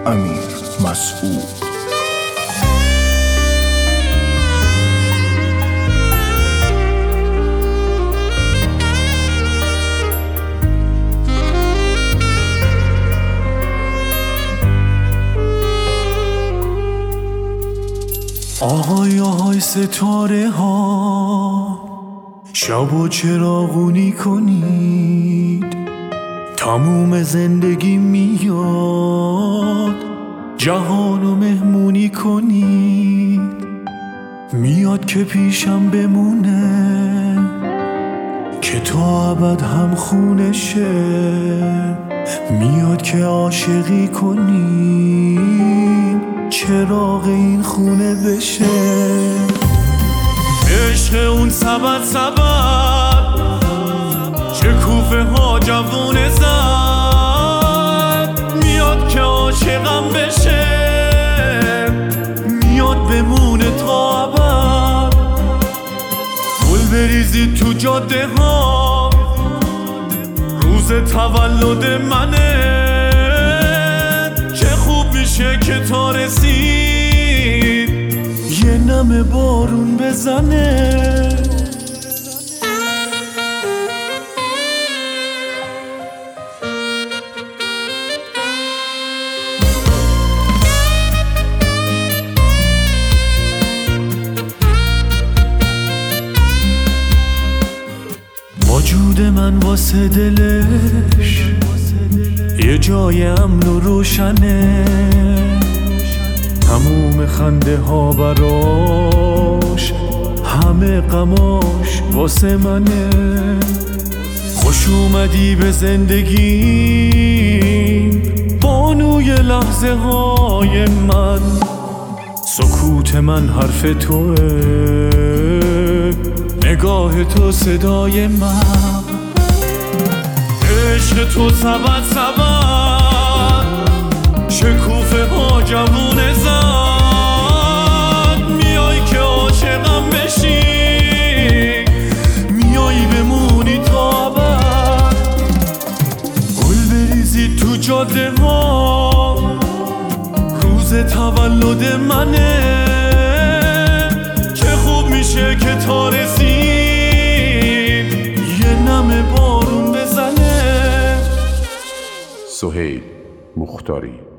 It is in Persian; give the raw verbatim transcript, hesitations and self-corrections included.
امیر مسعود. آهای آهای ستاره ها شب و چراغونی کنید، تموم زندگی میاد جهانو مهمونی کنید. میاد که پیشم بمونه که تا ابد هم خونشه، میاد که عاشقی کنیم چراغ این خونه بشه. عشق اون سبد سبد چه کوفه ها جوونه زد، میاد که عاشقم بشه، میاد بمونه تا ابد. گل بریزید تو جاده ها روز تولد منه، چه خوب میشه که تا رسید یه نم بارون بزنه. وجود من واسه دلش یه جای امن و روشنه، تموم خنده ها براش، همه غماش واسه منه. خوش اومدی به زندگی بانوی لحظه های من، سکوت من حرف توه، نگاه تو صدای من. عشق تو سبد سبد شکوفه ها جوونه زد، میای که عاشقم بشی، میای بمونی تا ابد. گل بریزی تو جاده ها روز تولد منه، چه خوب میشه که تا رسید یه نم بارون بزنه. سهیل مختاری.